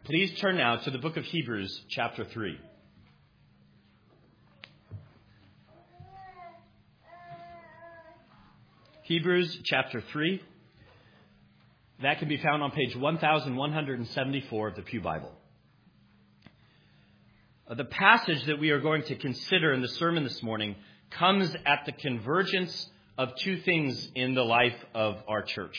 Please turn now to the book of Hebrews, chapter 3. Hebrews, chapter 3. That can be found on page 1174 of the Pew Bible. The passage that we are going to consider in the sermon this morning comes at the convergence of two things in the life of our church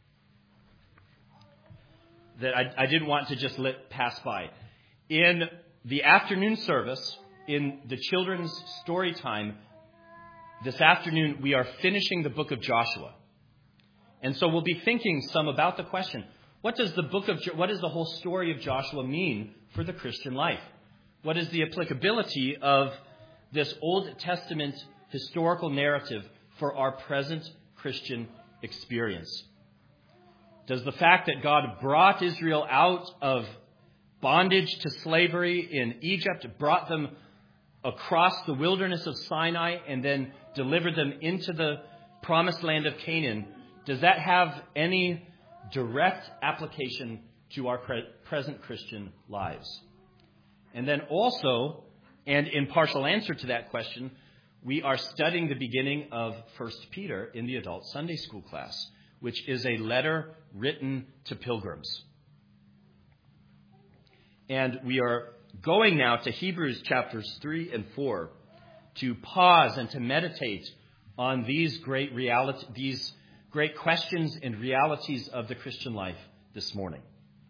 that I didn't want to just let pass by. In the afternoon service, in the children's story time, this afternoon we are finishing the book of Joshua. And so we'll be thinking some about the question, what does the whole story of Joshua mean for the Christian life? What is the applicability of this Old Testament historical narrative for our present Christian experience? Does the fact that God brought Israel out of bondage to slavery in Egypt, brought them across the wilderness of Sinai, and then delivered them into the promised land of Canaan, does that have any direct application to our present Christian lives? And then also, and in partial answer to that question, we are studying the beginning of 1 Peter in the adult Sunday school class, which is a letter written to pilgrims. And we are going now to Hebrews chapters 3 and 4 to pause and to meditate on these great questions and realities of the Christian life this morning.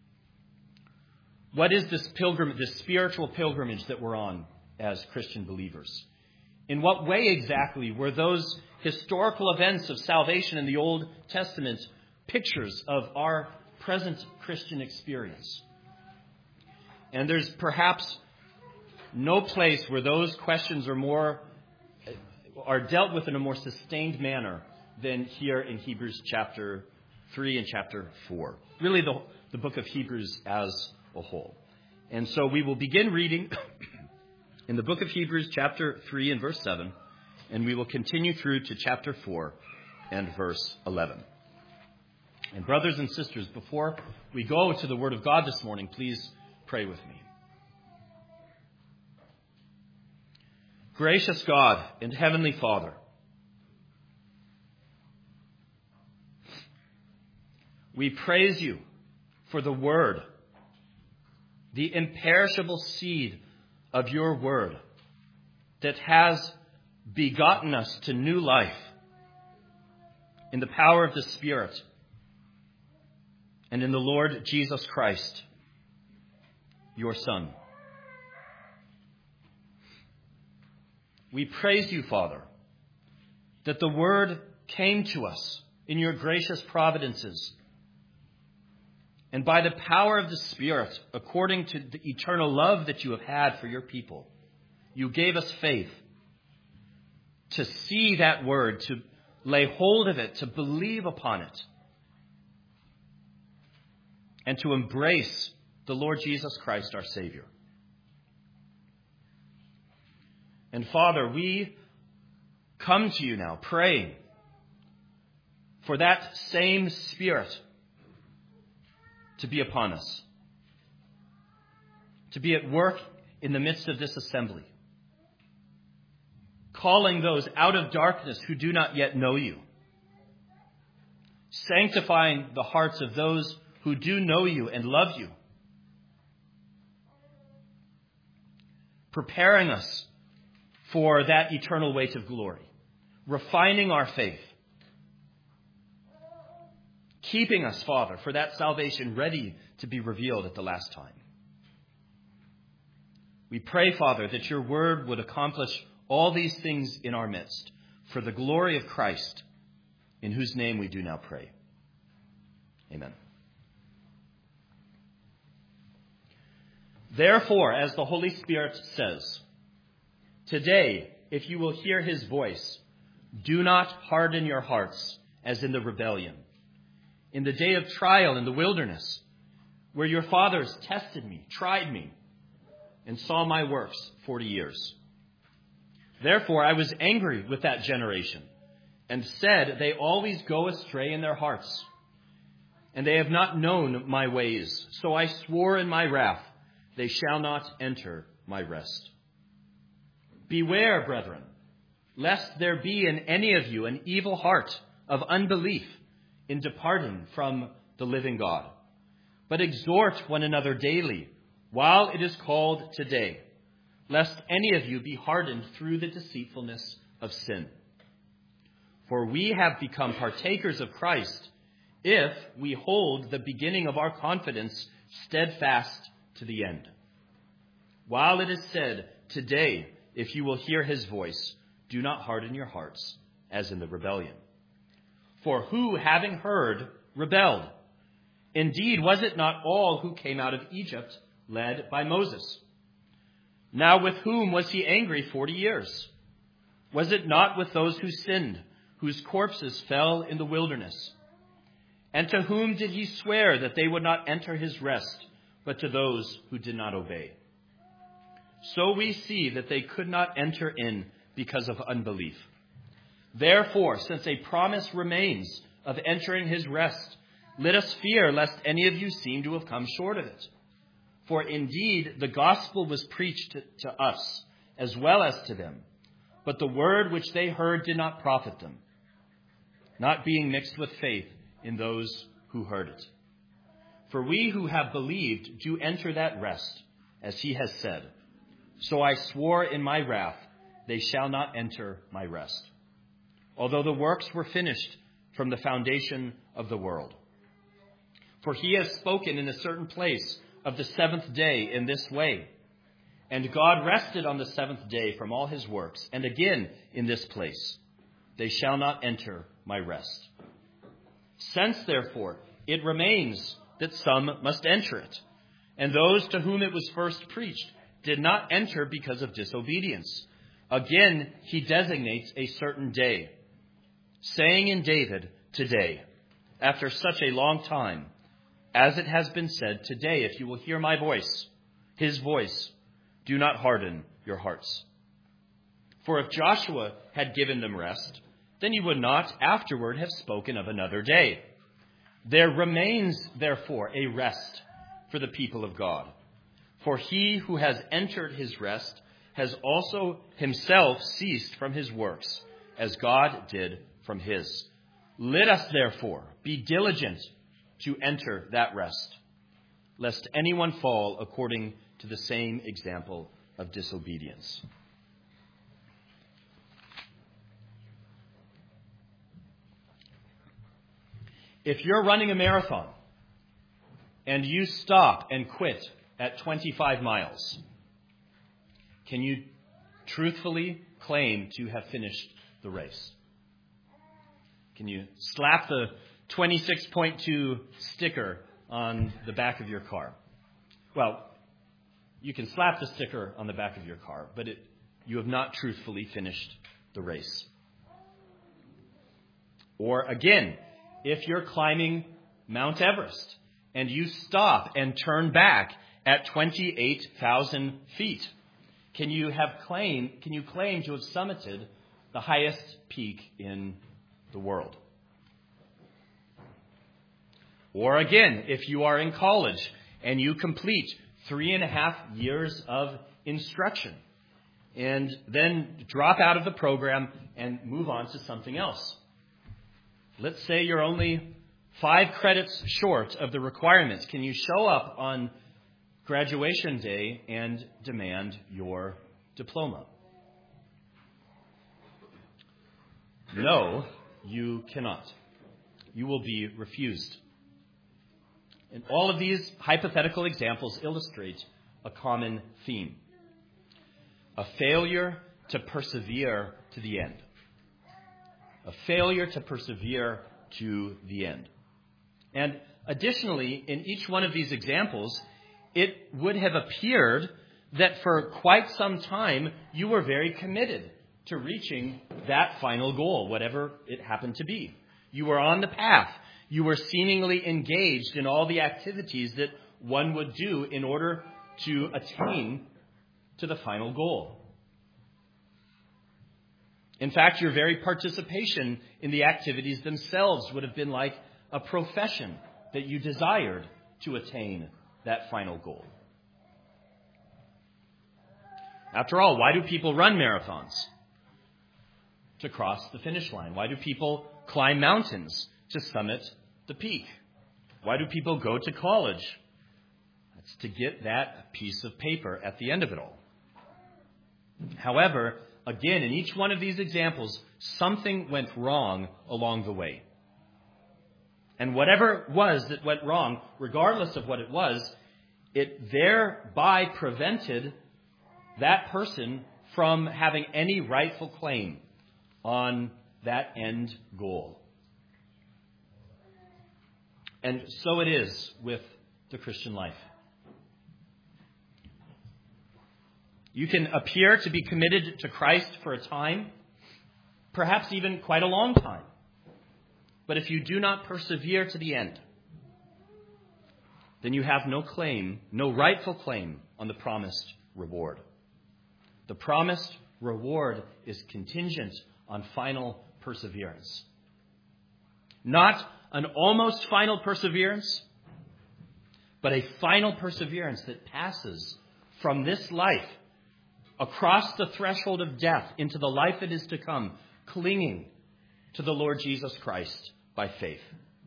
What is this spiritual pilgrimage that we're on as Christian believers? In what way exactly were those historical events of salvation in the Old Testament pictures of our present Christian experience? And there's perhaps no place where those questions are dealt with in a more sustained manner than here in Hebrews chapter 3 and chapter 4. Really the book of Hebrews as a whole. And so we will begin reading in the book of Hebrews chapter 3 and verse 7, and we will continue through to chapter 4 and verse 11. And brothers and sisters, before we go to the Word of God this morning, please pray with me. Gracious God and Heavenly Father, we praise you for the Word, the imperishable seed of your Word that has begotten us to new life in the power of the Spirit and in the Lord Jesus Christ, your Son. We praise you, Father, that the Word came to us in your gracious providences, and by the power of the Spirit, according to the eternal love that you have had for your people, you gave us faith to see that Word, to lay hold of it, to believe upon it, and to embrace the Lord Jesus Christ, our Savior. And Father, we come to you now praying for that same Spirit to be upon us, to be at work in the midst of this assembly, calling those out of darkness who do not yet know you, sanctifying the hearts of those who do know you and love you, preparing us for that eternal weight of glory, refining our faith, keeping us, Father, for that salvation ready to be revealed at the last time. We pray, Father, that your word would accomplish all these things in our midst for the glory of Christ, in whose name we do now pray. Amen. Therefore, as the Holy Spirit says, today, if you will hear his voice, do not harden your hearts as in the rebellion, in the day of trial in the wilderness, where your fathers tested me, tried me, and saw my works 40 years. Therefore, I was angry with that generation and said, they always go astray in their hearts, and they have not known my ways. So I swore in my wrath, they shall not enter my rest. Beware, brethren, lest there be in any of you an evil heart of unbelief in departing from the living God. But exhort one another daily, while it is called today, lest any of you be hardened through the deceitfulness of sin. For we have become partakers of Christ, if we hold the beginning of our confidence steadfast to the end. While it is said, today, if you will hear his voice, do not harden your hearts, as in the rebellion. For who, having heard, rebelled? Indeed, was it not all who came out of Egypt, led by Moses? Now with whom was he angry 40 years? Was it not with those who sinned, whose corpses fell in the wilderness? And to whom did he swear that they would not enter his rest, but to those who did not obey? So we see that they could not enter in because of unbelief. Therefore, since a promise remains of entering his rest, let us fear lest any of you seem to have come short of it. For indeed, the gospel was preached to us as well as to them, but the word which they heard did not profit them, not being mixed with faith in those who heard it. For we who have believed do enter that rest, as he has said, so I swore in my wrath, they shall not enter my rest, although the works were finished from the foundation of the world. For he has spoken in a certain place of the seventh day in this way, and God rested on the seventh day from all his works, and again in this place, they shall not enter my rest. Since, therefore, it remains that some must enter it, and those to whom it was first preached did not enter because of disobedience. Again, he designates a certain day, saying in David, today, after such a long time, as it has been said, today, if you will hear my voice, his voice, do not harden your hearts. For if Joshua had given them rest, then he would not afterward have spoken of another day. There remains, therefore, a rest for the people of God. For he who has entered his rest has also himself ceased from his works, as God did from his. Let us, therefore, be diligent to enter that rest, lest anyone fall according to the same example of disobedience. If you're running a marathon and you stop and quit at 25 miles, can you truthfully claim to have finished the race? Can you slap the 26.2 sticker on the back of your car? Well, you can slap the sticker on the back of your car, but you have not truthfully finished the race. Or again, if you're climbing Mount Everest and you stop and turn back at 28,000 feet, can you claim to have summited the highest peak in the world? Or again, if you are in college and you complete 3.5 years of instruction and then drop out of the program and move on to something else. Let's say you're only 5 credits short of the requirements. Can you show up on graduation day and demand your diploma? No, you cannot. You will be refused. And all of these hypothetical examples illustrate a common theme: a failure to persevere to the end. A failure to persevere to the end. And additionally, in each one of these examples, it would have appeared that for quite some time you were very committed to reaching that final goal, whatever it happened to be. You were on the path. You were seemingly engaged in all the activities that one would do in order to attain to the final goal. In fact, your very participation in the activities themselves would have been like a profession that you desired to attain that final goal. After all, why do people run marathons? To cross the finish line. Why do people climb mountains? To summit the peak. Why do people go to college? That's to get that piece of paper at the end of it all. However, again, in each one of these examples, something went wrong along the way. And whatever it was that went wrong, regardless of what it was, it thereby prevented that person from having any rightful claim on that end goal. And so it is with the Christian life. You can appear to be committed to Christ for a time, perhaps even quite a long time. But if you do not persevere to the end, then you have no claim, no rightful claim on the promised reward. The promised reward is contingent on final perseverance. Not an almost final perseverance, but a final perseverance that passes from this life across the threshold of death into the life that is to come, clinging to the Lord Jesus Christ by faith.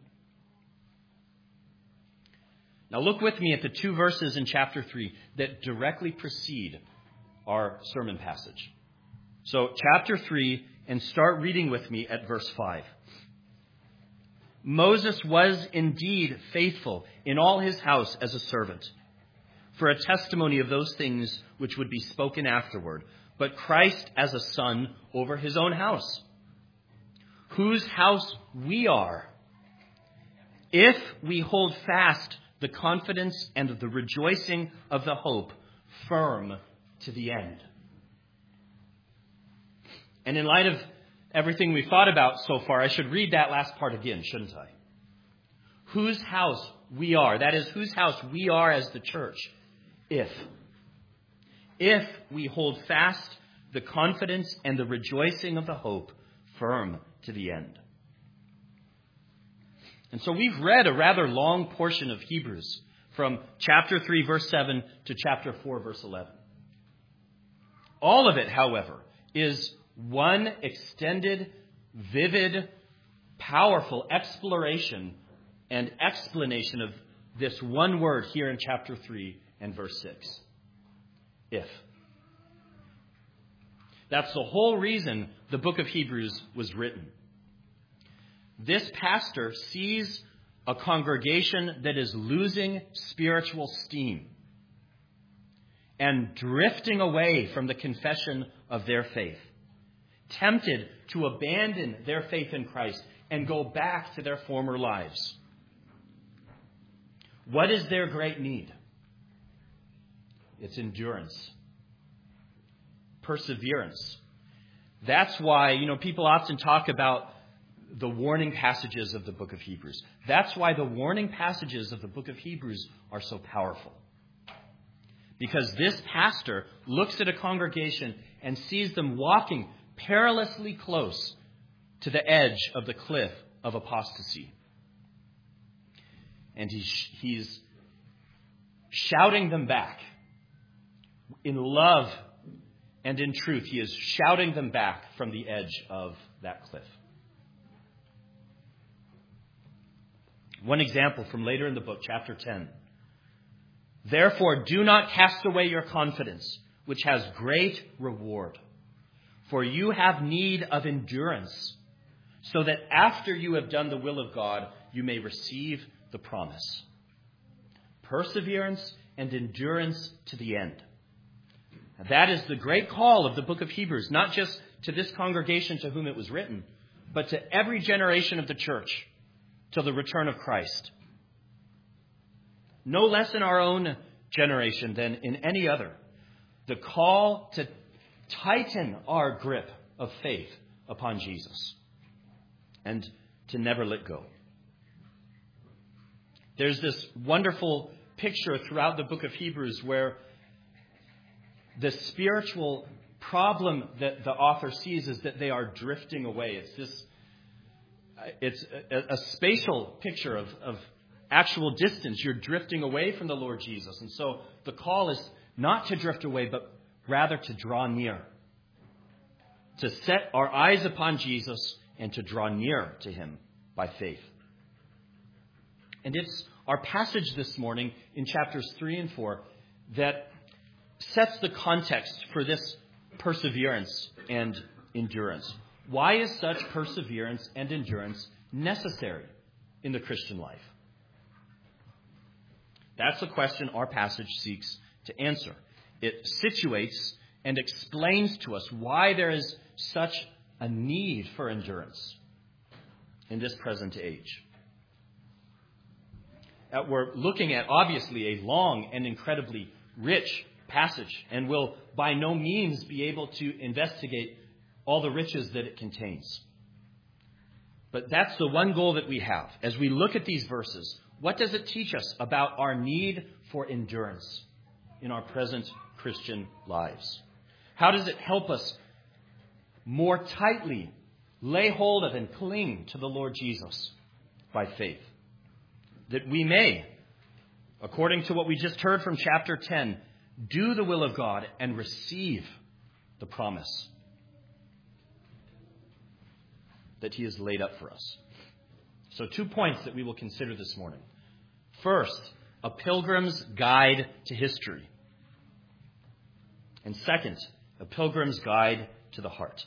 Now look with me at the two verses in chapter 3 that directly precede our sermon passage. So chapter 3, and start reading with me at verse 5. Moses was indeed faithful in all his house as a servant, for a testimony of those things which would be spoken afterward, but Christ as a son over his own house, whose house we are, if we hold fast the confidence and the rejoicing of the hope firm to the end. And in light of everything we've thought about so far, I should read that last part again, shouldn't I? Whose house we are. That is, whose house we are as the church. If we hold fast the confidence and the rejoicing of the hope firm to the end. And so we've read a rather long portion of Hebrews from chapter 3, verse 7 to chapter 4, verse 11. All of it, however, is one extended, vivid, powerful exploration and explanation of this one word here in chapter 3 and verse 6. If. That's the whole reason the book of Hebrews was written. This pastor sees a congregation that is losing spiritual steam and drifting away from the confession of their faith, tempted to abandon their faith in Christ and go back to their former lives. What is their great need? It's endurance. Perseverance. That's why, people often talk about the warning passages of the book of Hebrews. That's why the warning passages of the book of Hebrews are so powerful. Because this pastor looks at a congregation and sees them walking perilously close to the edge of the cliff of apostasy. And he's shouting them back. In love and in truth, he is shouting them back from the edge of that cliff. One example from later in the book, chapter 10. Therefore, do not cast away your confidence, which has great reward. For you have need of endurance, so that after you have done the will of God, you may receive the promise. Perseverance and endurance to the end. That is the great call of the book of Hebrews, not just to this congregation to whom it was written, but to every generation of the church till the return of Christ. No less in our own generation than in any other. The call to tighten our grip of faith upon Jesus and to never let go. There's this wonderful picture throughout the book of Hebrews where the spiritual problem that the author sees is that they are drifting away. It's a spatial picture of actual distance. You're drifting away from the Lord Jesus. And so the call is not to drift away, but rather to draw near. To set our eyes upon Jesus and to draw near to him by faith. And it's our passage this morning in chapters 3 and 4 that sets the context for this perseverance and endurance. Why is such perseverance and endurance necessary in the Christian life? That's the question our passage seeks to answer. It situates and explains to us why there is such a need for endurance in this present age. We're looking at, obviously, a long and incredibly rich passage, and will by no means be able to investigate all the riches that it contains. But that's the one goal that we have. As we look at these verses, what does it teach us about our need for endurance in our present Christian lives? How does it help us more tightly lay hold of and cling to the Lord Jesus by faith? That we may, according to what we just heard from chapter 10, do the will of God and receive the promise that he has laid up for us. So 2 points that we will consider this morning. First, a pilgrim's guide to history. And second, a pilgrim's guide to the heart.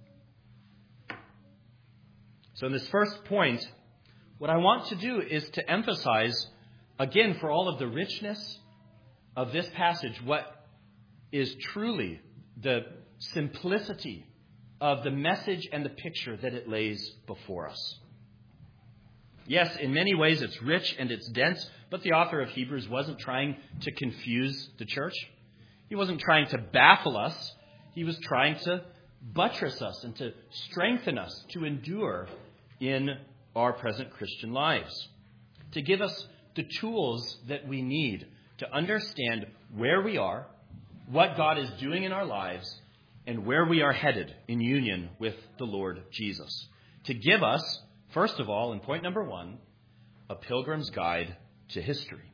So in this first point, what I want to do is to emphasize, again, for all of the richness of this passage, what is truly the simplicity of the message and the picture that it lays before us. Yes, in many ways it's rich and it's dense, but the author of Hebrews wasn't trying to confuse the church. He wasn't trying to baffle us. He was trying to buttress us and to strengthen us to endure in our present Christian lives, to give us the tools that we need to understand where we are, what God is doing in our lives, and where we are headed in union with the Lord Jesus. To give us, first of all, in point number 1, a pilgrim's guide to history.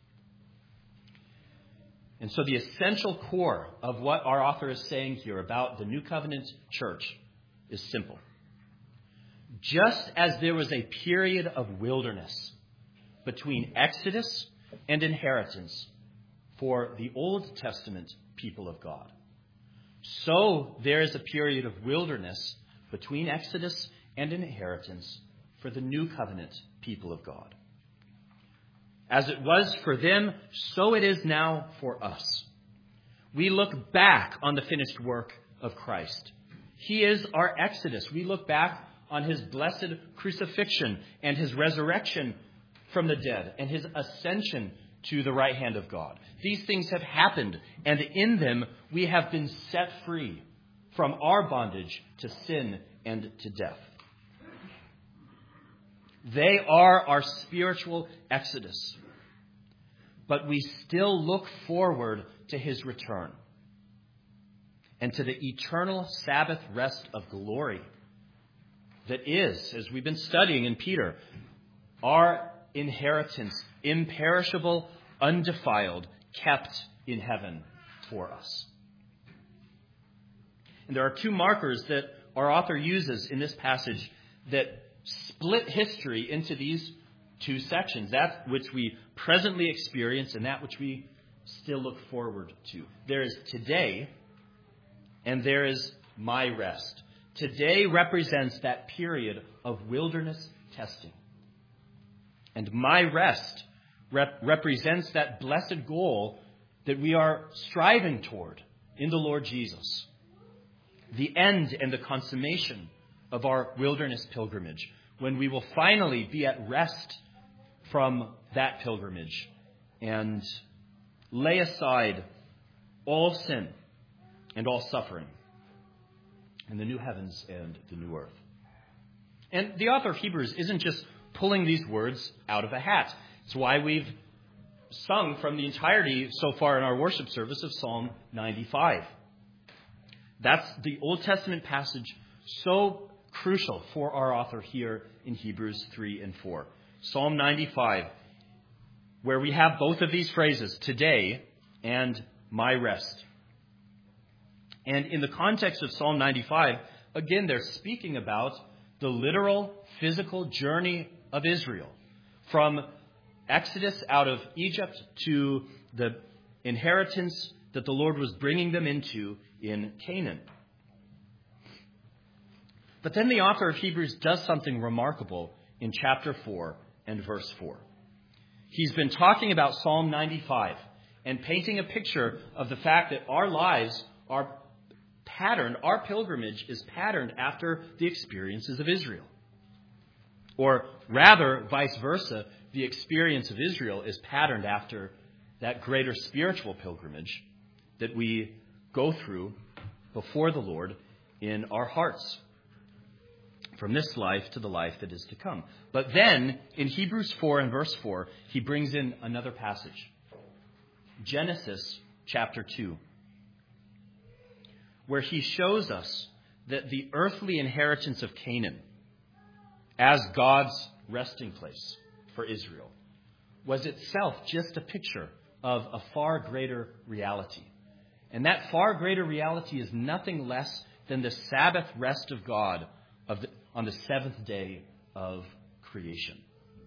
And so the essential core of what our author is saying here about the New Covenant church is simple. Just as there was a period of wilderness between Exodus and inheritance for the Old Testament people of God, so there is a period of wilderness between Exodus and inheritance for the New Covenant people of God. As it was for them, so it is now for us. We look back on the finished work of Christ. He is our Exodus. We look back on his blessed crucifixion and his resurrection from the dead and his ascension to the right hand of God. These things have happened, and in them we have been set free from our bondage to sin and to death. They are our spiritual exodus. But we still look forward to his return and to the eternal Sabbath rest of glory that is, as we've been studying in Peter, our inheritance, imperishable, undefiled, kept in heaven for us. And there are 2 markers that our author uses in this passage that split history into these 2 sections, that which we presently experience and that which we still look forward to. There is today and there is my rest. Today represents that period of wilderness testing. And my rest represents that blessed goal that we are striving toward in the Lord Jesus. The end and the consummation of our wilderness pilgrimage, when we will finally be at rest from that pilgrimage and lay aside all sin and all suffering in the new heavens and the new earth. And the author of Hebrews isn't just pulling these words out of a hat. It's why we've sung from the entirety so far in our worship service of Psalm 95. That's the Old Testament passage so crucial for our author here in Hebrews 3 and 4. Psalm 95 where we have both of these phrases, today and my rest. And in the context of Psalm 95, again, they're speaking about the literal, physical journey of Israel from Exodus out of Egypt to the inheritance that the Lord was bringing them into in Canaan. But then the author of Hebrews does something remarkable in chapter 4 and verse 4. He's been talking about Psalm 95 and painting a picture of the fact that our lives are patterned, our pilgrimage is patterned after the experiences of Israel. Or rather, vice versa, the experience of Israel is patterned after that greater spiritual pilgrimage that we go through before the Lord in our hearts, from this life to the life that is to come. But then, in Hebrews 4 and verse 4, he brings in another passage. Genesis chapter 2, where he shows us that the earthly inheritance of Canaan, as God's resting place for Israel, was itself just a picture of a far greater reality. And that far greater reality is nothing less than the Sabbath rest of God on the seventh day of creation.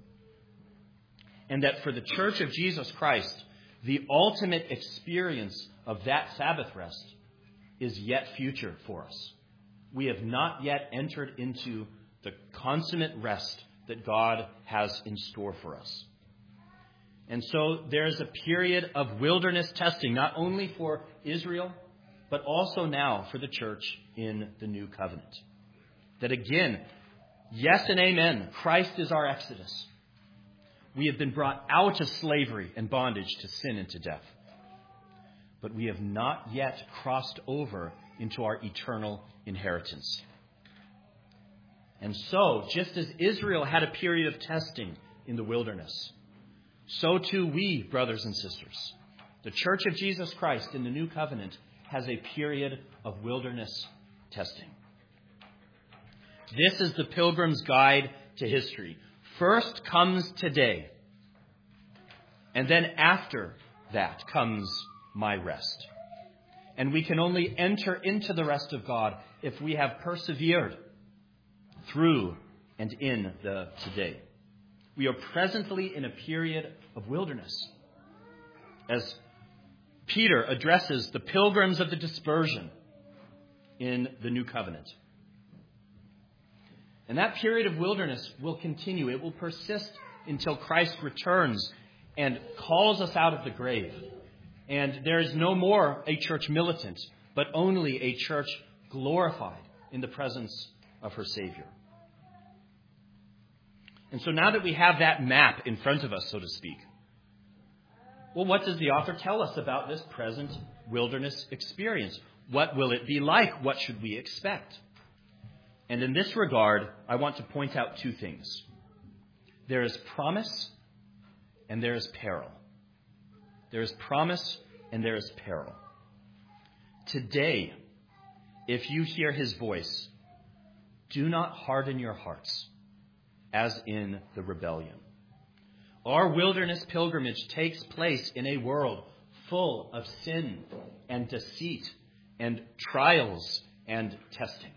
And that for the Church of Jesus Christ, the ultimate experience of that Sabbath rest is yet future for us. We have not yet entered into the consummate rest that God has in store for us. And so there's a period of wilderness testing, not only for Israel, but also now for the church in the new covenant. That again, yes and amen, Christ is our exodus. We have been brought out of slavery and bondage to sin and to death. But we have not yet crossed over into our eternal inheritance. And so, just as Israel had a period of testing in the wilderness, so too we, brothers and sisters, the Church of Jesus Christ in the New Covenant has a period of wilderness testing. This is the Pilgrim's Guide to History. First comes today, and then after that comes my rest. And we can only enter into the rest of God if we have persevered through and in the today. We are presently in a period of wilderness, as Peter addresses the pilgrims of the dispersion in the New Covenant. And that period of wilderness will continue. It will persist until Christ returns and calls us out of the grave. And there is no more a church militant, but only a church glorified in the presence of her Savior. And so now that we have that map in front of us, so to speak, well, what does the author tell us about this present wilderness experience? What will it be like? What should we expect? And in this regard, I want to point out two things. There is promise and there is peril. There is promise and there is peril. Today, if you hear his voice, do not harden your hearts as in the rebellion. Our wilderness pilgrimage takes place in a world full of sin and deceit and trials and testing.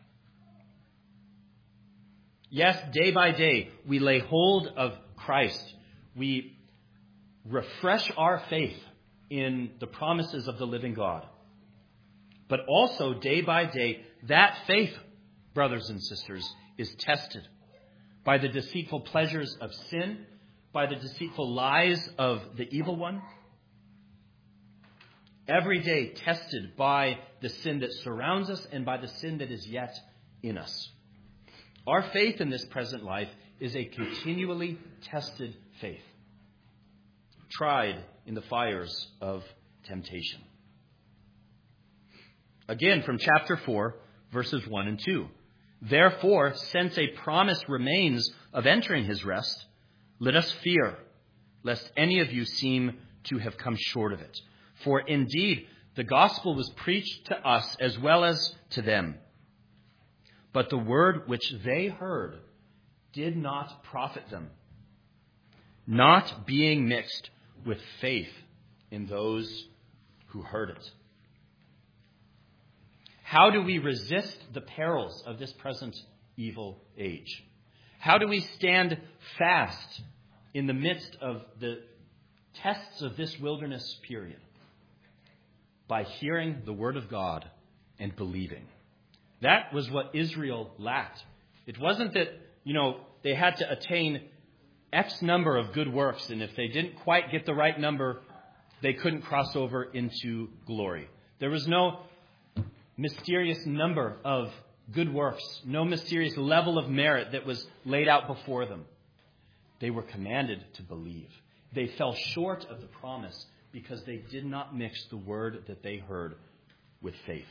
Yes, day by day, we lay hold of Christ. We refresh our faith in the promises of the living God. But also, day by day, that faith, brothers and sisters, is tested by the deceitful pleasures of sin, by the deceitful lies of the evil one. Every day tested by the sin that surrounds us and by the sin that is yet in us. Our faith in this present life is a continually tested faith, tried in the fires of temptation. Again, from chapter 4, verses 1 and 2. Therefore, since a promise remains of entering his rest, let us fear, lest any of you seem to have come short of it. For indeed, the gospel was preached to us as well as to them. But the word which they heard did not profit them, not being mixed with faith in those who heard it. How do we resist the perils of this present evil age? How do we stand fast in the midst of the tests of this wilderness period? By hearing the word of God and believing. That was what Israel lacked. It wasn't that, they had to attain X number of good works, and if they didn't quite get the right number, they couldn't cross over into glory. There was no mysterious number of good works, no mysterious level of merit that was laid out before them. They were commanded to believe. They fell short of the promise because they did not mix the word that they heard with faith.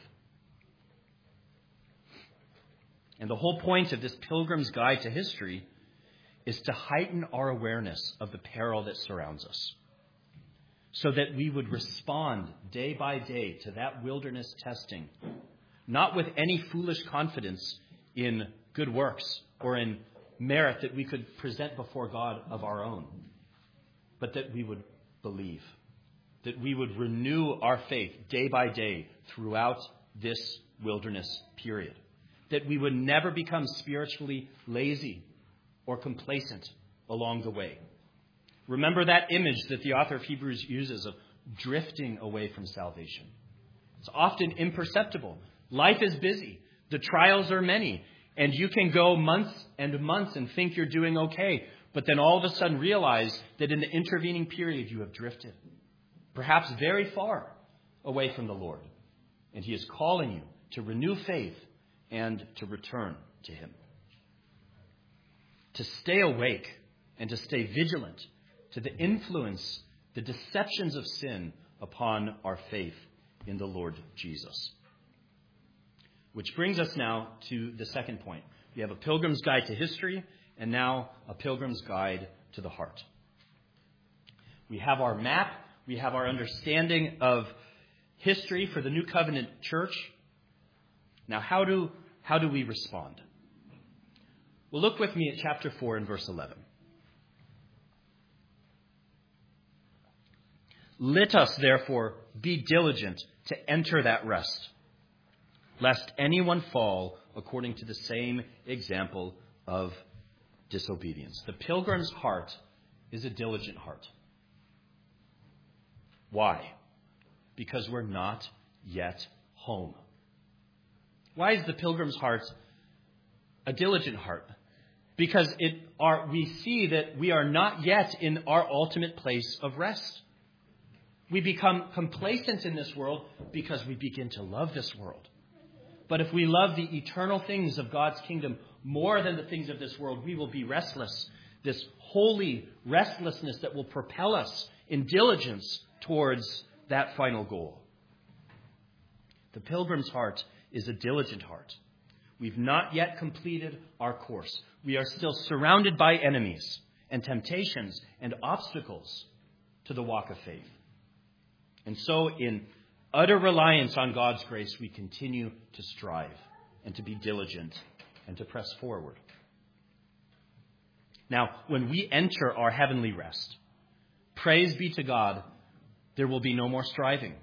And the whole point of this Pilgrim's Guide to History is to heighten our awareness of the peril that surrounds us, so that we would respond day by day to that wilderness testing, not with any foolish confidence in good works or in merit that we could present before God of our own, but that we would believe, that we would renew our faith day by day throughout this wilderness period, that we would never become spiritually lazy or complacent along the way. Remember that image that the author of Hebrews uses of drifting away from salvation. It's often imperceptible. Life is busy. The trials are many. And you can go months and months and think you're doing okay, but then all of a sudden realize that in the intervening period you have drifted, perhaps very far away from the Lord. And He is calling you to renew faith and to return to Him. To stay awake and to stay vigilant to the influence, the deceptions of sin upon our faith in the Lord Jesus. Which brings us now to the second point. We have a Pilgrim's Guide to History, and now a Pilgrim's Guide to the Heart. We have our map, we have our understanding of history for the New Covenant Church. Now, how do we respond? Well, look with me at chapter 4 and verse 11. Let us, therefore, be diligent to enter that rest, lest anyone fall according to the same example of disobedience. The pilgrim's heart is a diligent heart. Why? Because we're not yet home. Why is the pilgrim's heart a diligent heart? Because we see that we are not yet in our ultimate place of rest. We become complacent in this world because we begin to love this world. But if we love the eternal things of God's kingdom more than the things of this world, we will be restless. This holy restlessness that will propel us in diligence towards that final goal. The pilgrim's heart is a diligent heart. We've not yet completed our course. We are still surrounded by enemies and temptations and obstacles to the walk of faith. And so in utter reliance on God's grace, we continue to strive and to be diligent and to press forward. Now, when we enter our heavenly rest, praise be to God, there will be no more striving.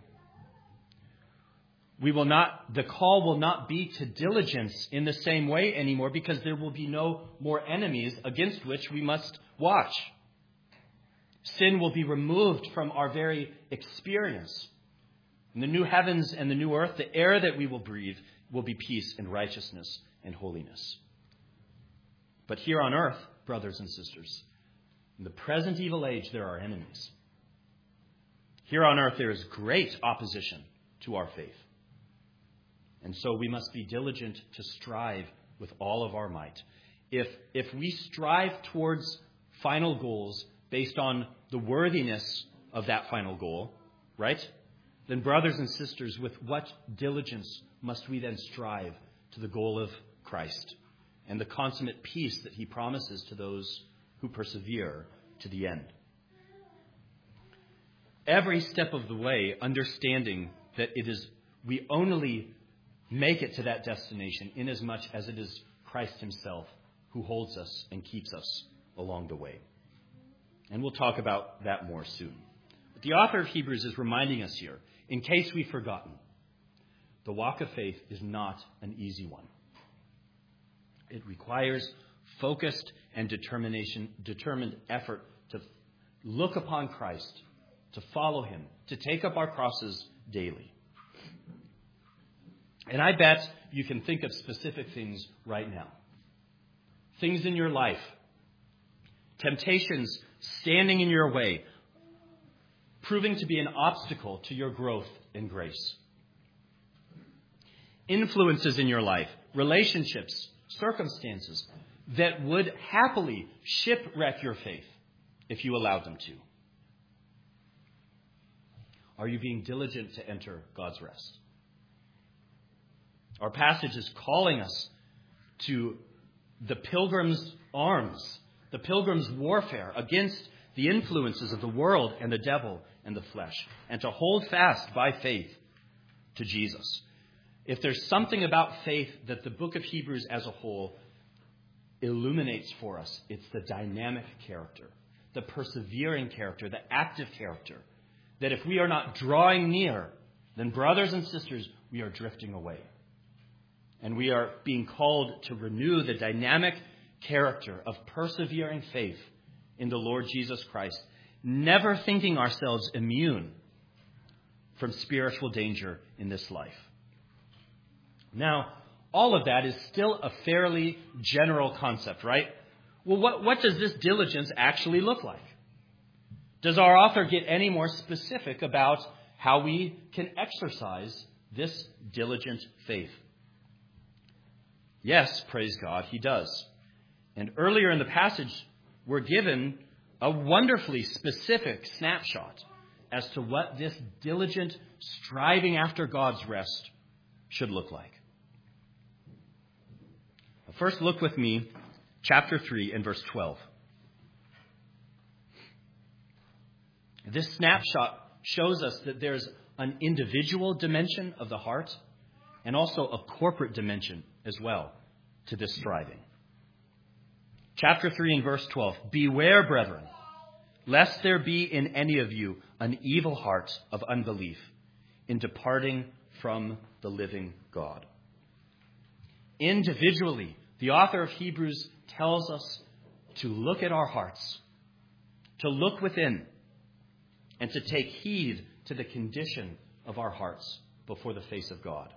The call will not be to diligence in the same way anymore, because there will be no more enemies against which we must watch. Sin will be removed from our very experience. In the new heavens and the new earth, the air that we will breathe will be peace and righteousness and holiness. But here on earth, brothers and sisters, in the present evil age, there are enemies. Here on earth, there is great opposition to our faith. And so we must be diligent to strive with all of our might. If we strive towards final goals based on the worthiness of that final goal, right? Then, brothers and sisters, with what diligence must we then strive to the goal of Christ and the consummate peace that He promises to those who persevere to the end? Every step of the way, understanding that we only make it to that destination inasmuch as it is Christ Himself who holds us and keeps us along the way. And we'll talk about that more soon. The author of Hebrews is reminding us here, in case we've forgotten, the walk of faith is not an easy one. It requires focused and determined effort to look upon Christ, to follow him, to take up our crosses daily. And I bet you can think of specific things right now. Things in your life, temptations standing in your way, proving to be an obstacle to your growth in grace. Influences in your life, relationships, circumstances that would happily shipwreck your faith if you allowed them to. Are you being diligent to enter God's rest? Our passage is calling us to the pilgrim's arms, the pilgrim's warfare against the influences of the world and the devil and the flesh, and to hold fast by faith to Jesus. If there's something about faith that the book of Hebrews as a whole illuminates for us, it's the dynamic character, the persevering character, the active character, that if we are not drawing near, then brothers and sisters, we are drifting away. And we are being called to renew the dynamic character of persevering faith in the Lord Jesus Christ, never thinking ourselves immune from spiritual danger in this life. Now, all of that is still a fairly general concept, right? Well, what does this diligence actually look like? Does our author get any more specific about how we can exercise this diligent faith? Yes, praise God, he does. And earlier in the passage, we're given a wonderfully specific snapshot as to what this diligent striving after God's rest should look like. First, look with me, chapter 3 and verse 12. This snapshot shows us that there's an individual dimension of the heart and also a corporate dimension as well to this striving. Chapter 3 and verse 12. Beware, brethren, lest there be in any of you an evil heart of unbelief in departing from the living God. Individually, the author of Hebrews tells us to look at our hearts, to look within, and to take heed to the condition of our hearts before the face of God.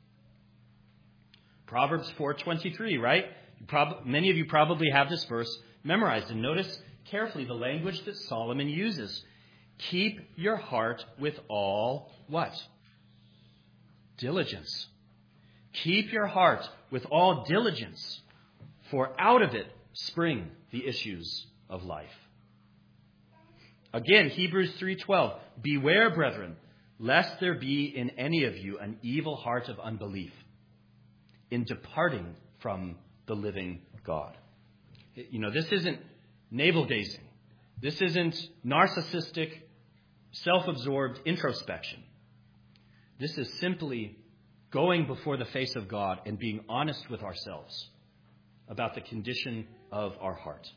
Proverbs 4:23, right? Many of you probably have this verse memorized. And notice carefully the language that Solomon uses. Keep your heart with all what? Diligence. Keep your heart with all diligence, for out of it spring the issues of life. Again, Hebrews 3:12. Beware, brethren, lest there be in any of you an evil heart of unbelief in departing from the living God. You know, this isn't navel-gazing. This isn't narcissistic, self-absorbed introspection. This is simply going before the face of God and being honest with ourselves about the condition of our heart.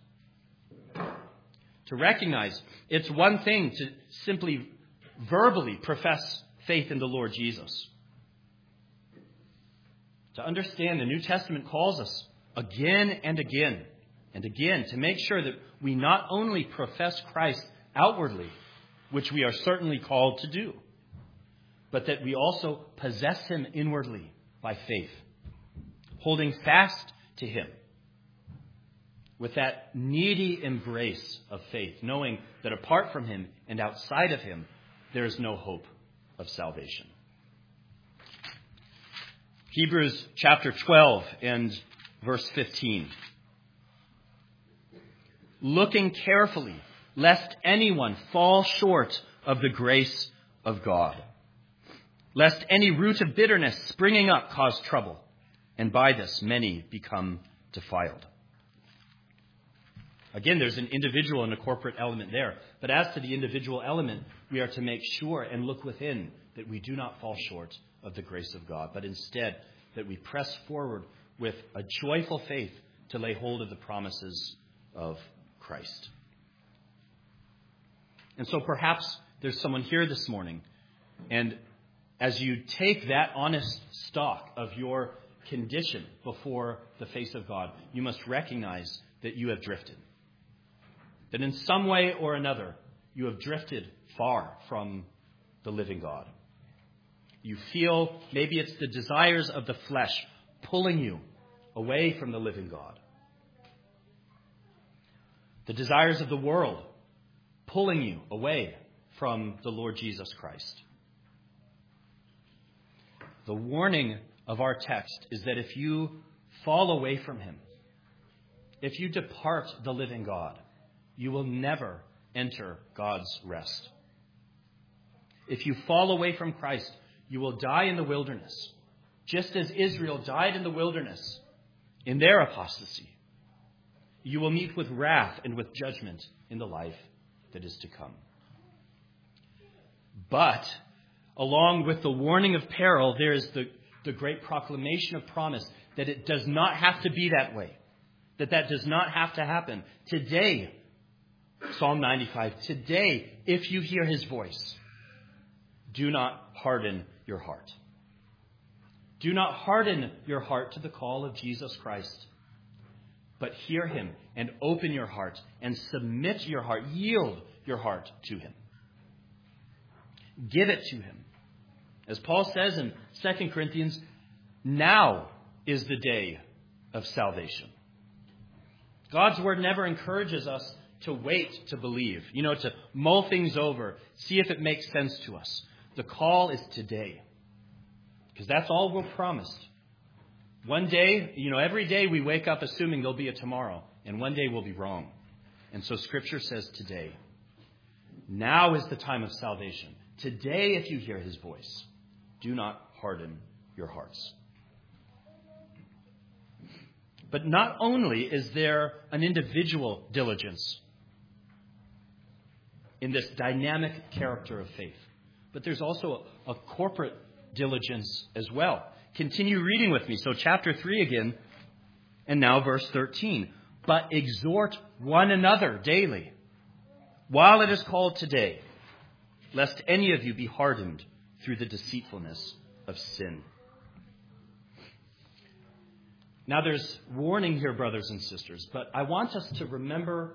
To recognize it's one thing to simply verbally profess faith in the Lord Jesus. To understand, the New Testament calls us again and again and again to make sure that we not only profess Christ outwardly, which we are certainly called to do, but that we also possess him inwardly by faith, holding fast to him with that needy embrace of faith, knowing that apart from him and outside of him, there is no hope of salvation. Hebrews chapter 12 and verse 15. Looking carefully, lest anyone fall short of the grace of God, lest any root of bitterness springing up cause trouble, and by this many become defiled. Again, there's an individual and a corporate element there. But as to the individual element, we are to make sure and look within that we do not fall short of the grace of God, but instead that we press forward with a joyful faith to lay hold of the promises of Christ. And so perhaps there's someone here this morning, and as you take that honest stock of your condition before the face of God, you must recognize that you have drifted. That in some way or another, you have drifted far from the living God. You feel maybe it's the desires of the flesh pulling you away from the living God. The desires of the world pulling you away from the Lord Jesus Christ. The warning of our text is that if you fall away from him, if you depart the living God, you will never enter God's rest. If you fall away from Christ, you will die in the wilderness, just as Israel died in the wilderness in their apostasy. You will meet with wrath and with judgment in the life that is to come. But along with the warning of peril, there is the great proclamation of promise that it does not have to be that way, that does not have to happen. Today, Psalm 95, today, if you hear his voice, do not harden your heart. Do not harden your heart to the call of Jesus Christ, but hear him and open your heart and submit your heart, yield your heart to him. Give it to him. As Paul says in 2 Corinthians, now is the day of salvation. God's word never encourages us to wait to believe, to mull things over, see if it makes sense to us. The call is today, because that's all we're promised. One day, every day we wake up assuming there'll be a tomorrow, and one day we'll be wrong. And so Scripture says today, now is the time of salvation. Today, if you hear his voice, do not harden your hearts. But not only is there an individual diligence in this dynamic character of faith, but there's also a corporate diligence as well. Continue reading with me. So chapter 3 again, and now verse 13. But exhort one another daily, while it is called today, lest any of you be hardened through the deceitfulness of sin. Now there's warning here, brothers and sisters, but I want us to remember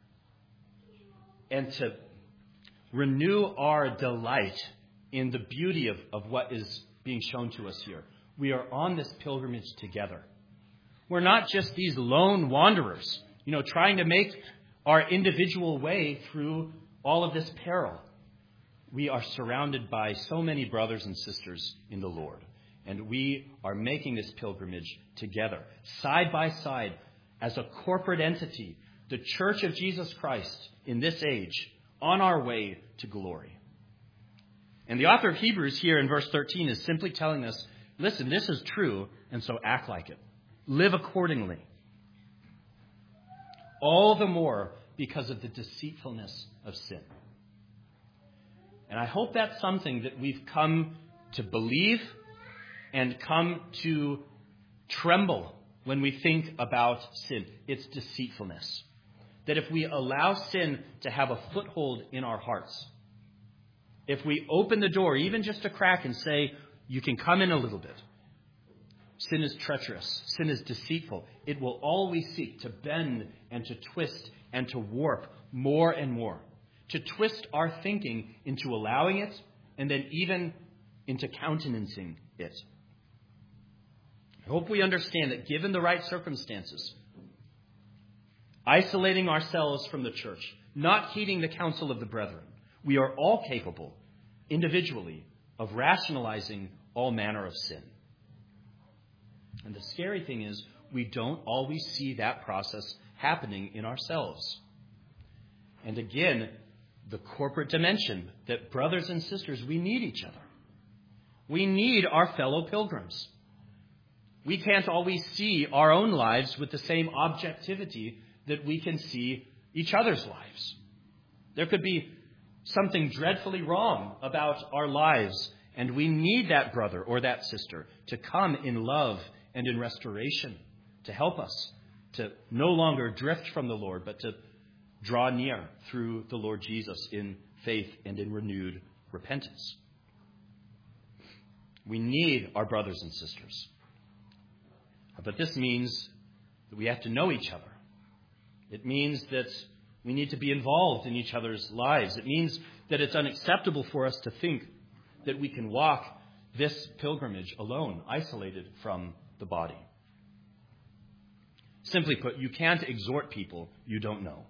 and to renew our delight in the beauty of what is being shown to us here. We are on this pilgrimage together. We're not just these lone wanderers, trying to make our individual way through all of this peril. We are surrounded by so many brothers and sisters in the Lord. And we are making this pilgrimage together, side by side, as a corporate entity, the Church of Jesus Christ in this age, on our way to glory. And the author of Hebrews here in verse 13 is simply telling us, listen, this is true, and so act like it. Live accordingly. All the more because of the deceitfulness of sin. And I hope that's something that we've come to believe and come to tremble when we think about sin. It's deceitfulness. That if we allow sin to have a foothold in our hearts, if we open the door, even just a crack, and say, you can come in a little bit, sin is treacherous, sin is deceitful. It will always seek to bend and to twist and to warp more and more, to twist our thinking into allowing it and then even into countenancing it. I hope we understand that given the right circumstances, isolating ourselves from the church, not heeding the counsel of the brethren, we are all capable, individually, of rationalizing all manner of sin. And the scary thing is, we don't always see that process happening in ourselves. And again, the corporate dimension, that brothers and sisters, we need each other. We need our fellow pilgrims. We can't always see our own lives with the same objectivity that we can see each other's lives. There could be something dreadfully wrong about our lives, and we need that brother or that sister to come in love and in restoration to help us to no longer drift from the Lord, but to draw near through the Lord Jesus in faith and in renewed repentance. We need our brothers and sisters. But this means that we have to know each other. It means that we need to be involved in each other's lives. It means that it's unacceptable for us to think that we can walk this pilgrimage alone, isolated from the body. Simply put, you can't exhort people you don't know.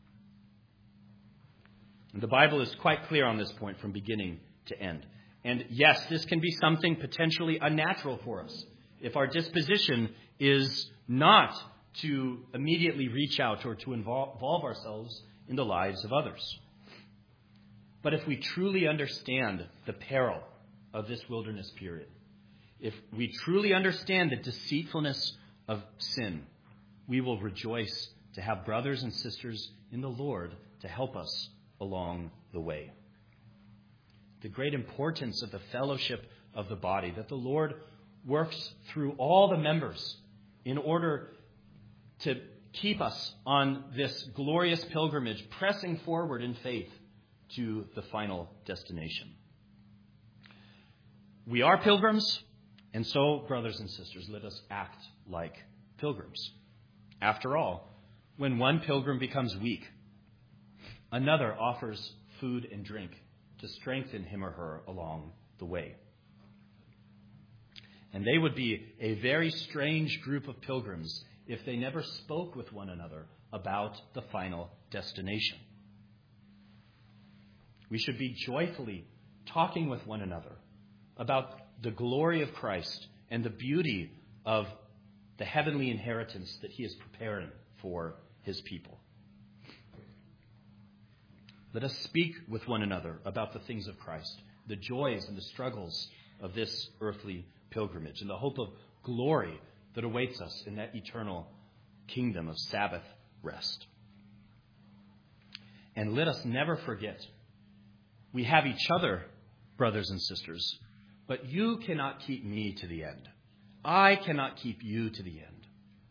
And the Bible is quite clear on this point from beginning to end. And yes, this can be something potentially unnatural for us if our disposition is not to immediately reach out or to involve ourselves in the lives of others. But if we truly understand the peril of this wilderness period, if we truly understand the deceitfulness of sin, we will rejoice to have brothers and sisters in the Lord to help us along the way. The great importance of the fellowship of the body, that the Lord works through all the members in order to keep us on this glorious pilgrimage, pressing forward in faith to the final destination. We are pilgrims, and so, brothers and sisters, let us act like pilgrims. After all, when one pilgrim becomes weak, another offers food and drink to strengthen him or her along the way. And they would be a very strange group of pilgrims if they never spoke with one another about the final destination. We should be joyfully talking with one another about the glory of Christ and the beauty of the heavenly inheritance that he is preparing for his people. Let us speak with one another about the things of Christ, the joys and the struggles of this earthly pilgrimage, and the hope of glory that awaits us in that eternal kingdom of Sabbath rest. And let us never forget, we have each other, brothers and sisters, but you cannot keep me to the end. I cannot keep you to the end.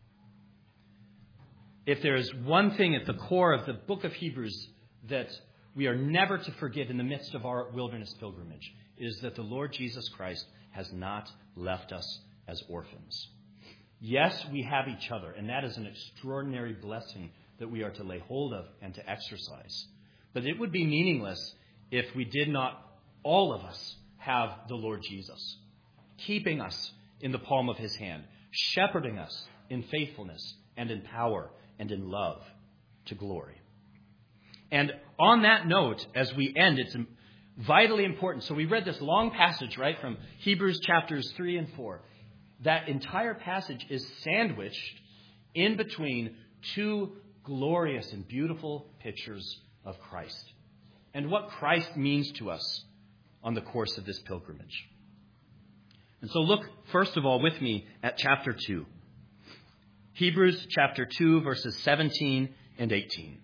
If there is one thing at the core of the book of Hebrews that we are never to forget in the midst of our wilderness pilgrimage, it is that the Lord Jesus Christ has not left us as orphans. Yes, we have each other, and that is an extraordinary blessing that we are to lay hold of and to exercise. But it would be meaningless if we did not, all of us, have the Lord Jesus, keeping us in the palm of his hand, shepherding us in faithfulness and in power and in love to glory. And on that note, as we end, it's vitally important. So we read this long passage, right, from Hebrews chapters 3 and 4. That entire passage is sandwiched in between two glorious and beautiful pictures of Christ and what Christ means to us on the course of this pilgrimage. And so look, first of all, with me at chapter 2. Hebrews chapter 2, verses 17 and 18.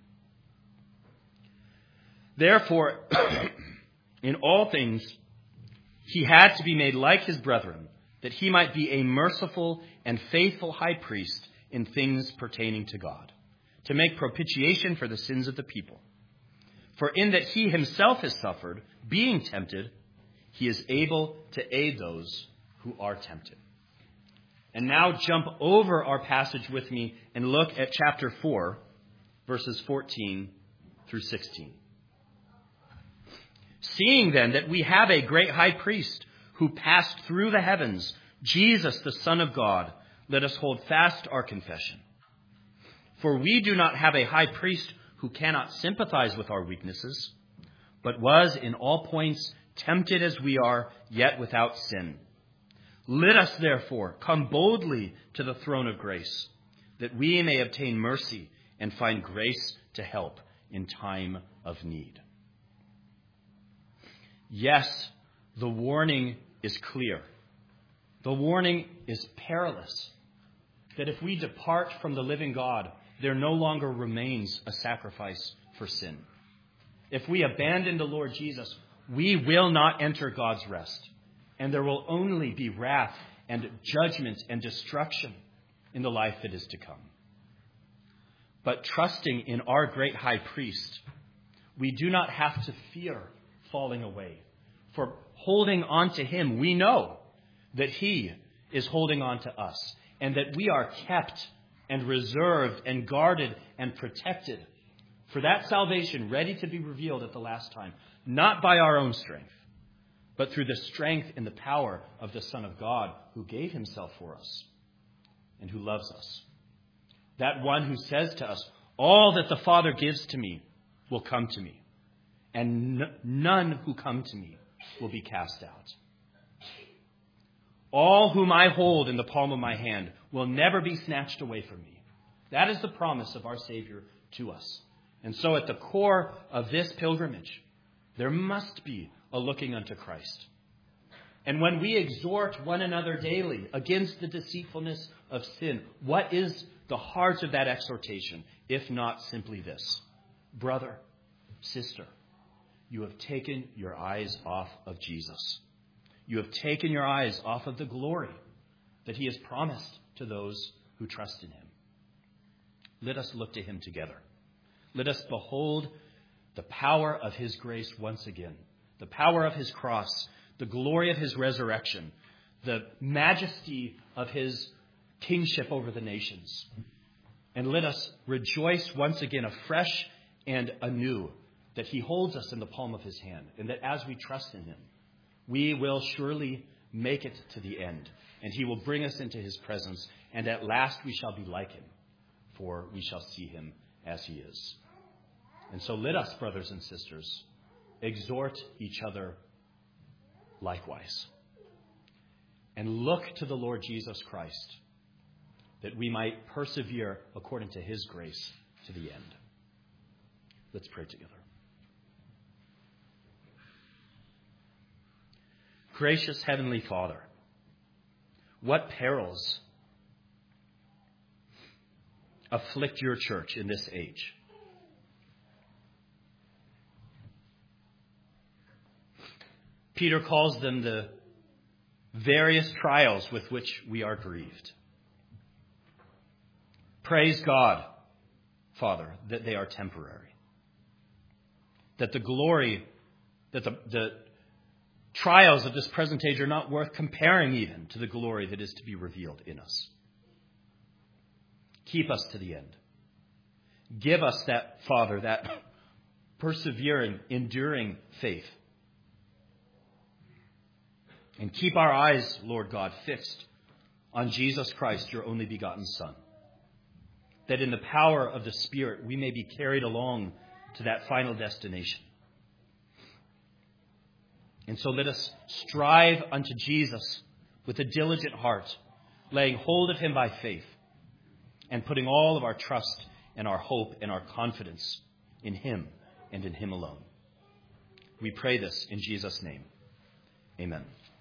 Therefore, in all things, he had to be made like his brethren, that he might be a merciful and faithful high priest in things pertaining to God, to make propitiation for the sins of the people. For in that he himself has suffered, being tempted, he is able to aid those who are tempted. And now jump over our passage with me and look at chapter 4, verses 14 through 16. Seeing then that we have a great high priest who passed through the heavens, Jesus, the Son of God, let us hold fast our confession. For we do not have a high priest who cannot sympathize with our weaknesses, but was in all points tempted as we are, yet without sin. Let us therefore come boldly to the throne of grace, that we may obtain mercy and find grace to help in time of need. Yes, the warning is clear. The warning is perilous, that if we depart from the living God, there no longer remains a sacrifice for sin. If we abandon the Lord Jesus, we will not enter God's rest, and there will only be wrath and judgment and destruction in the life that is to come. But trusting in our great high priest, we do not have to fear falling away. For holding on to him, we know that he is holding on to us, and that we are kept and reserved and guarded and protected for that salvation ready to be revealed at the last time, not by our own strength, but through the strength and the power of the Son of God who gave himself for us and who loves us. That one who says to us, all that the Father gives to me will come to me, and none who come to me will be cast out. All whom I hold in the palm of my hand will never be snatched away from me. That is the promise of our Savior to us. And so at the core of this pilgrimage, there must be a looking unto Christ. And when we exhort one another daily against the deceitfulness of sin, what is the heart of that exhortation, if not simply this? Brother, sister, you have taken your eyes off of Jesus. You have taken your eyes off of the glory that he has promised to those who trust in him. Let us look to him together. Let us behold the power of his grace once again, the power of his cross, the glory of his resurrection, the majesty of his kingship over the nations. And let us rejoice once again afresh and anew that he holds us in the palm of his hand, and that as we trust in him, we will surely make it to the end, and he will bring us into his presence, and at last we shall be like him, for we shall see him as he is. And so let us, brothers and sisters, exhort each other likewise, and look to the Lord Jesus Christ, that we might persevere according to his grace to the end. Let's pray together. Gracious Heavenly Father, what perils afflict your church in this age? Peter calls them the various trials with which we are grieved. Praise God, Father, that they are temporary. That the glory, that the trials of this present age are not worth comparing even to the glory that is to be revealed in us. Keep us to the end. Give us that, Father, that persevering, enduring faith. And keep our eyes, Lord God, fixed on Jesus Christ, your only begotten Son, that in the power of the Spirit we may be carried along to that final destination. And so let us strive unto Jesus with a diligent heart, laying hold of him by faith, and putting all of our trust and our hope and our confidence in him and in him alone. We pray this in Jesus' name. Amen.